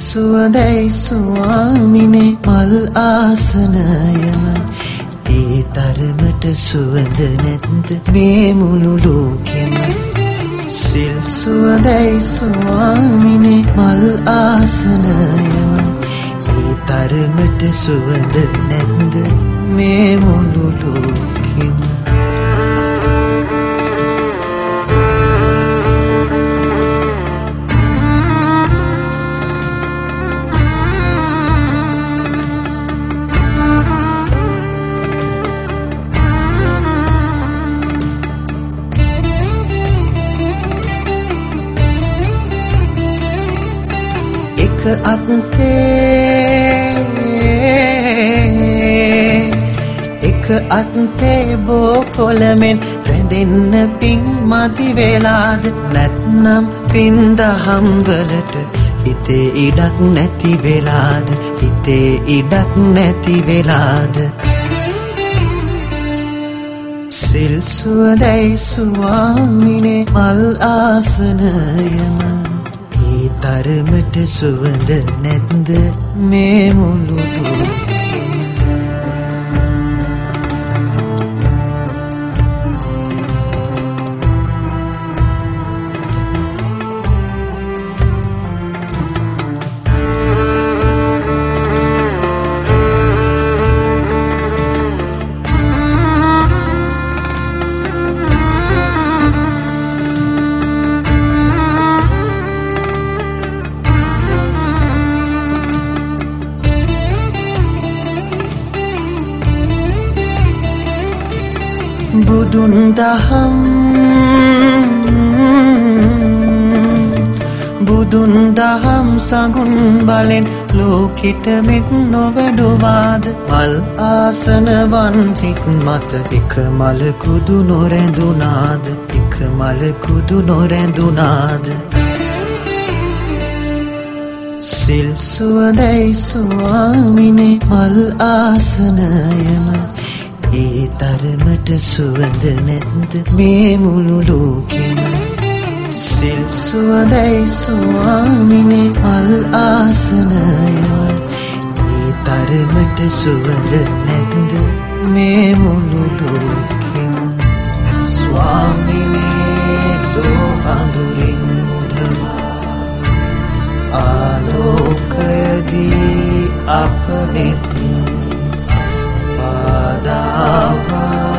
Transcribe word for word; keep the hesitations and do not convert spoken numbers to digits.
සුවඳයි ස්වාමිනේ මල් ආසනයම ඒ තරමට සුවඳ නැද්ද මේ මුළු ලෝකෙම සිල් සුවඳයි ස්වාමිනේ මල් ආසනයම ඒ තරමට සුවඳ නැද්ද මේ මුළු ලෝකෙම එක අත්තේ එක අත්තේ බෝකොලමෙන් රැඳෙන්න පින් මදි වෙලාද නැත්නම් පින් දහම් වලට හිතේ ඉඩක් නැති වෙලාද හිතේ ඉඩක් නැති වෙලාද සිල් සුවඳයි ස්වාමිනේ මල් ආසනයම තරමට සුවඳ නැද්ද මේ මුළු ලෝකෙම බුදුන් දහම් බුදුන් දහම් සඟුන් බලෙන් ලෝකෙට මෙත් නොවැඩුවාද මල් ආසනවන් හික් මත එක මලකුදු නොරැඳුනාද එක මලකුදු නොරැඳුනාද සිල් සුවඳයි ස්වාමිනේ මල් ආසනයම ඒ තරමට සුවඳ නැද්ද මේ මුළු ලෝකෙම සිල් සුවඳයි ස්වාමිනේ මල් ආසනයම ඒ තරමට සුවඳ නැද්ද මේ මුළු ලෝකෙම ස්වාමිනේ දෝ අඳුරින් මුදවා ආලෝකයදී අපනෙත් පාදාවා